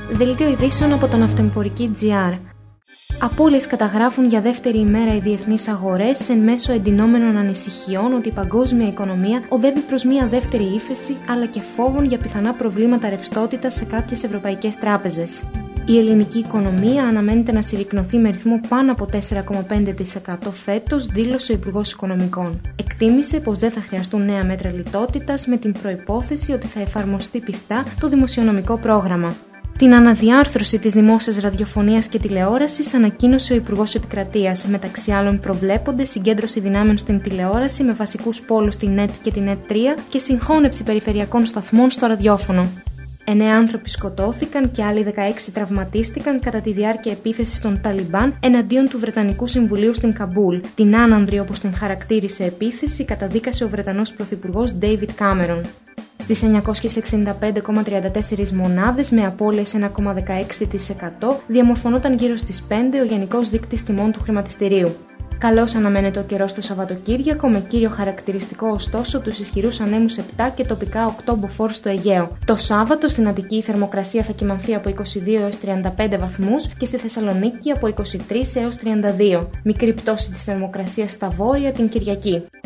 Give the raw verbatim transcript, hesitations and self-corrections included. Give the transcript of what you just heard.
Δελτίο ειδήσεων από τον Ναυτοεμπορική τζι αρ. Απώλειες καταγράφουν για δεύτερη ημέρα οι διεθνείς αγορές εν μέσω εντυνόμενων ανησυχιών ότι η παγκόσμια οικονομία οδεύει προς μια δεύτερη ύφεση, αλλά και φόβων για πιθανά προβλήματα ρευστότητας σε κάποιες ευρωπαϊκές τράπεζες. Η ελληνική οικονομία αναμένεται να συρρικνωθεί με ρυθμό πάνω από τέσσερα κόμμα πέντε τοις εκατό φέτος, δήλωσε ο Υπουργός Οικονομικών. Εκτίμησε πως δεν θα χρειαστούν νέα μέτρα λιτότητας, με την προϋπόθεση ότι θα εφαρμοστεί πιστά το δημοσιονομικό πρόγραμμα. Την αναδιάρθρωση της δημόσιας ραδιοφωνίας και τηλεόρασης ανακοίνωσε ο Υπουργός Επικρατείας. Μεταξύ άλλων, προβλέπονται συγκέντρωση δυνάμεων στην τηλεόραση με βασικούς πόλους την ΕΤ και την ΕΤ τρία και συγχώνευση περιφερειακών σταθμών στο ραδιόφωνο. Εννέα άνθρωποι σκοτώθηκαν και άλλοι δεκαέξι τραυματίστηκαν κατά τη διάρκεια επίθεσης των Ταλιμπάν εναντίον του Βρετανικού Συμβουλίου στην Καμπούλ. Την άνανδρη, όπως την χαρακτήρισε, επίθεση καταδίκασε ο Βρετανός Πρωθυπουργός Ντέιβιτ Κάμερον. Στις εννιακόσιες εξήντα πέντε κόμμα τριάντα τέσσερα μονάδες με απώλειες ένα κόμμα δεκαέξι τοις εκατό διαμορφωνόταν γύρω στις πέντε ο γενικός δείκτης τιμών του χρηματιστηρίου. Καλώς αναμένεται ο καιρός το Σαββατοκύριακο, με κύριο χαρακτηριστικό ωστόσο τους ισχυρούς ανέμους επτά και τοπικά οκτώ μποφόρ στο Αιγαίο. Το Σάββατο στην Αττική η θερμοκρασία θα κυμανθεί από είκοσι δύο έως τριάντα πέντε βαθμούς και στη Θεσσαλονίκη από είκοσι τρία έως τριάντα δύο. Μικρή πτώση της θερμοκρασίας στα βόρεια την Κυριακή.